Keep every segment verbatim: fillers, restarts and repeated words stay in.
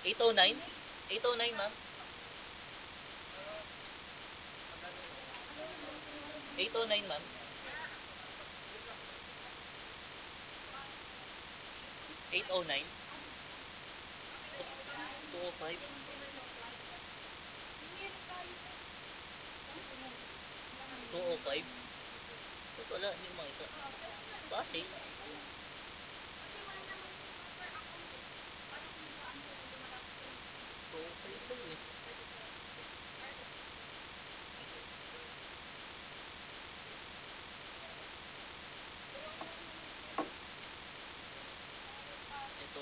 eight oh nine? eight oh nine, ma'am? eight oh nine, ma'am? eight oh nine? two oh five? two oh five? Ba't wala? Hindi ko makita. Baka sales. two oh five daw eh. Ito.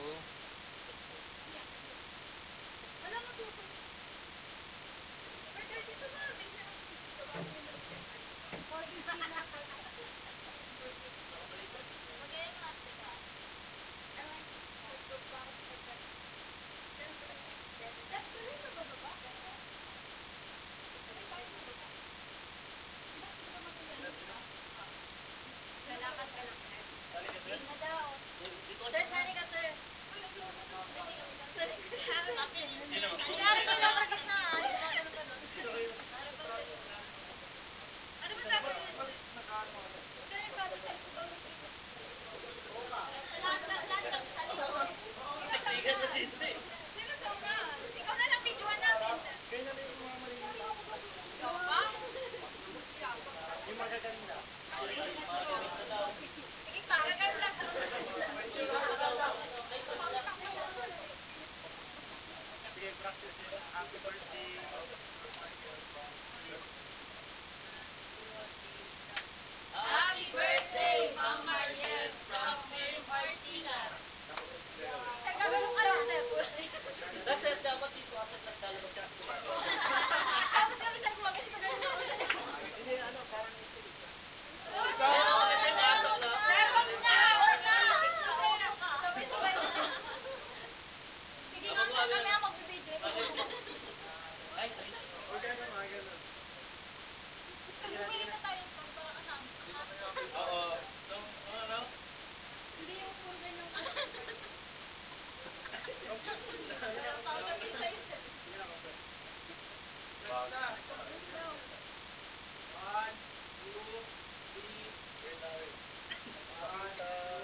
Siksikan na dito eh. Happy birthday, Ma'am Mariel from Team Martina. Step dapat dito at naglalabas ka sa gumagawa. Ikaw, kasi pasok na. Ay, oo. Nung, ano? One, two, three.